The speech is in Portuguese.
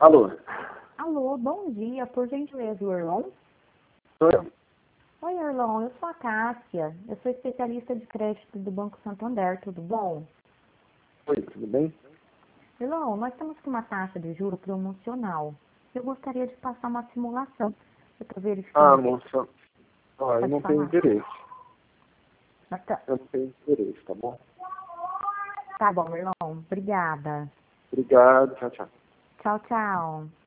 Alô? Alô, bom dia, por gentileza, o Erlon? Sou eu. Oi, Erlon, eu sou a Cássia, eu sou especialista de crédito do Banco Santander, tudo bom? Oi, tudo bem? Erlon, nós estamos com uma taxa de juro promocional. Eu gostaria de passar uma simulação. Eu estou Ah, verificando. moça, ó, eu Pode não tenho falar. interesse. Mas tá, Eu não tenho interesse, tá bom? tá bom, Erlon, obrigada. Obrigado, tchau, tchau. Tchau, tchau.